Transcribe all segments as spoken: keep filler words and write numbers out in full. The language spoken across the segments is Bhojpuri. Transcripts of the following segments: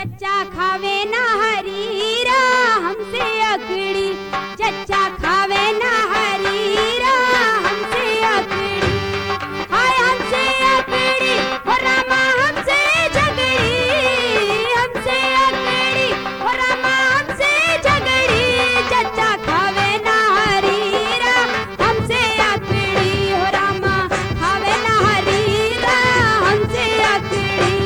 चच्चा खावे ना हरीरा हमसे अकड़ी, चच्चा खावे ना हरीरा हमसे अकड़ी, हाय हमसे अकड़ी हो रामा हमसे झगड़ी, हमसे अकड़ी हो रामा हमसे झगड़ी, चच्चा खावे ना हरीरा हमसे अकड़ी हो रामा खावे ना हरीरा हमसे अकड़ी।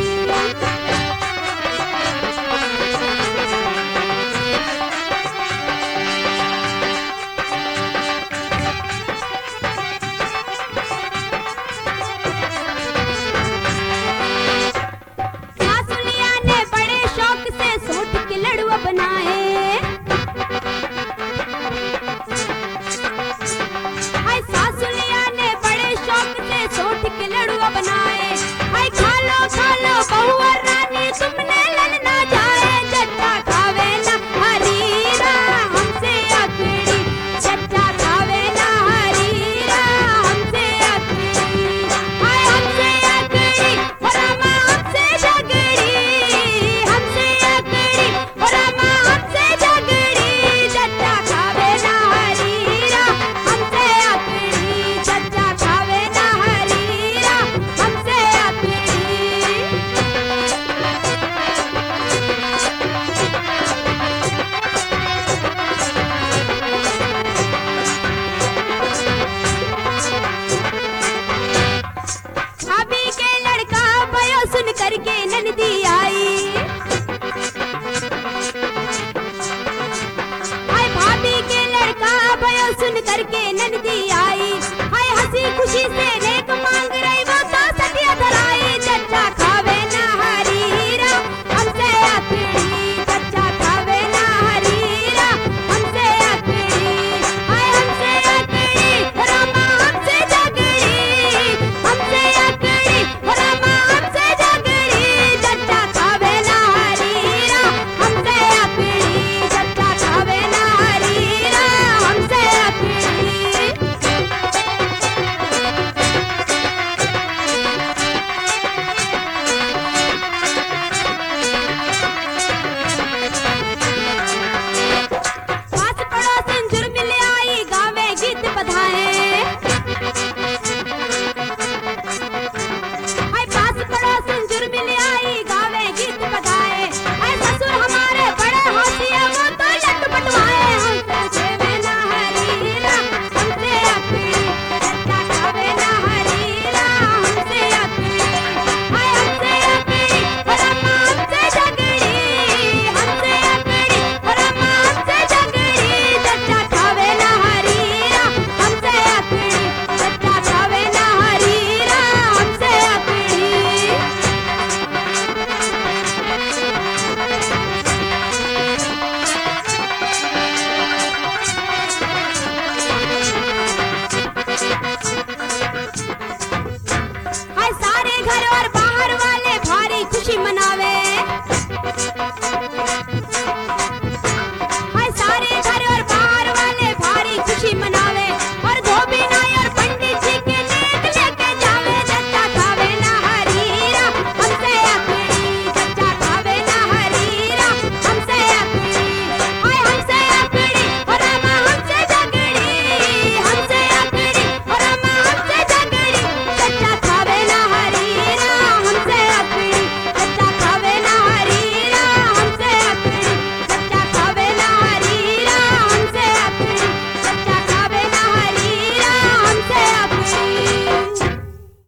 सासुलिया ने बड़े शौक से सूट के लड़ुआ बनाए, हाय सासुलिया ने बड़े शौक से सूट के लड़ुआ बनाए, हाय खा लो खा लो बहुआ रानी तुमने लन ना जाए, चच्चा खावे ना हरीरा हमसे अकड़ी, चच्चा खावे ना हरीरा हमसे अकड़ी, हाय हमसे अकड़ी हो रामा हमसे झगड़ी, हमसे अकड़ी हो रामा हमसे झगड़ी, चच्चा खावे ना हरीरा हमसे अकड़ी, चच्चा खावे ना हरीरा हमसे अकड़ी। भाभी के लड़का भयो सुन करके ननदी आई, हाय भाभी के लड़का भयो सुन करके